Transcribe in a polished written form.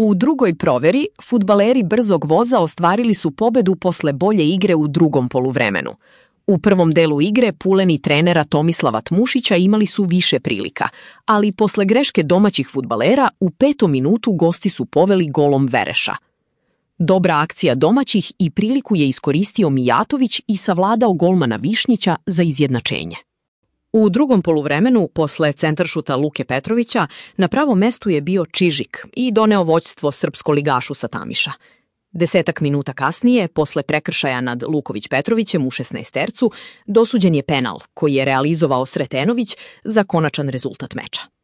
U drugoj proveri, fudbaleri Brzog voza ostvarili su pobedu posle bolje igre u drugom poluvremenu. U prvom delu igre puleni trenera Tomislava Tmušića imali su više prilika, ali posle greške domaćih fudbalera u 5. minutu gosti su poveli golom Vereša. Dobra akcija domaćih i priliku je iskoristio Mijatović i savladao golmana Višnjića za izjednačenje. U drugom poluvremenu, posle centaršuta Luke Petrovića, na pravom mestu je bio Čižik i doneo vođstvo srpsko-ligašu sa Tamiša. 10 minuta kasnije, posle prekršaja nad Luković Petrovićem u 16-tercu, dosuđen je penal koji je realizovao Sretenović za konačan rezultat meča.